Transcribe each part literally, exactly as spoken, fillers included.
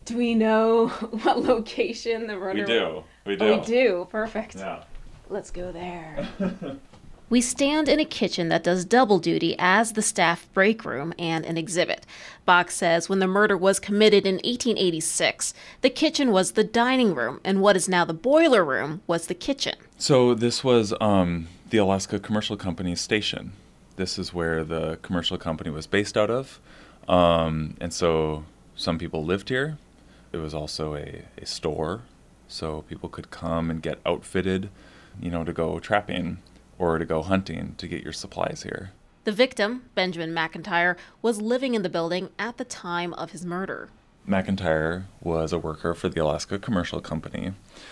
Do we know what location the We murder? do. We do. Oh, we do. Perfect. Yeah. Let's go there. We stand in a kitchen that does double duty as the staff break room and an exhibit. Bach says when the murder was committed in eighteen eighty-six, the kitchen was the dining room, and what is now the boiler room was the kitchen. So this was um, the Alaska Commercial Company's station. This is where the commercial company was based out of. Um, and so some people lived here. It was also a, a store, so people could come and get outfitted, you know, to go trapping or to go hunting to get your supplies here. The victim, Benjamin McIntyre, was living in the building at the time of his murder. McIntyre was a worker for the Alaska Commercial Company,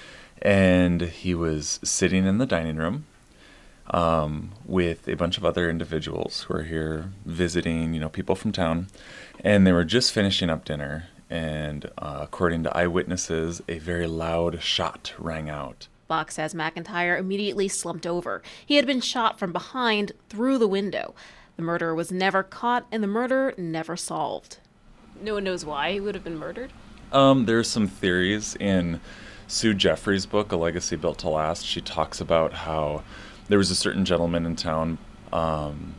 and he was sitting in the dining room um, with a bunch of other individuals who are here visiting, you know, people from town, and they were just finishing up dinner, and uh, according to eyewitnesses, a very loud shot rang out. Bach says McIntyre immediately slumped over. He had been shot from behind through the window. The murderer was never caught, and the murder never solved. No one knows why he would have been murdered. Um, there's some theories in Sue Jeffrey's book, A Legacy Built to Last. She talks about how there was a certain gentleman in town, um,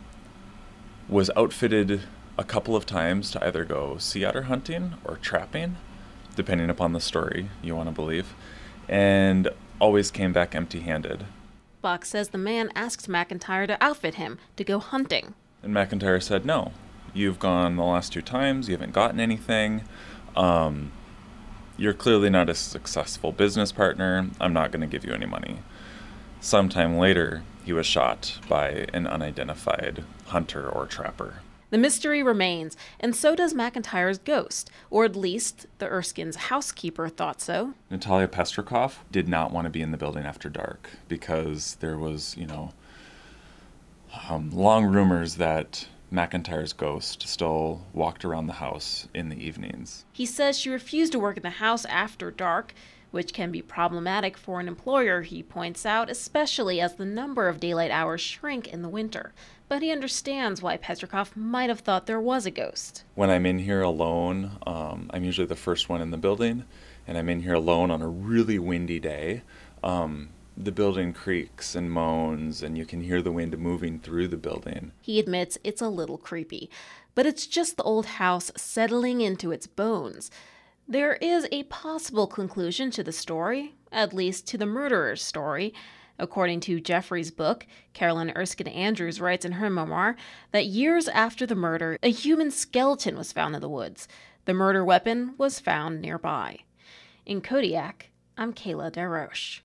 was outfitted a couple of times to either go sea otter hunting or trapping, depending upon the story you want to believe, and always came back empty-handed. Bach says the man asked McIntyre to outfit him to go hunting. And McIntyre said, no, you've gone the last two times, you haven't gotten anything. Um, you're clearly not a successful business partner. I'm not going to give you any money. Sometime later, he was shot by an unidentified hunter or trapper. The mystery remains, and so does McIntyre's ghost, or at least the Erskine's housekeeper thought so. Natalia Pestrikov did not want to be in the building after dark because there was, you know, um, long rumors that McIntyre's ghost still walked around the house in the evenings. He says she refused to work in the house after dark, which can be problematic for an employer, he points out, especially as the number of daylight hours shrink in the winter. But he understands why Pestrikov might have thought there was a ghost. When I'm in here alone, um, I'm usually the first one in the building, and I'm in here alone on a really windy day. Um, the building creaks and moans, and you can hear the wind moving through the building. He admits it's a little creepy, but it's just the old house settling into its bones. There is a possible conclusion to the story, at least to the murderer's story. According to Jeffrey's book, Carolyn Erskine Andrews writes in her memoir that years after the murder, a human skeleton was found in the woods. The murder weapon was found nearby. In Kodiak, I'm Kayla DesRoches.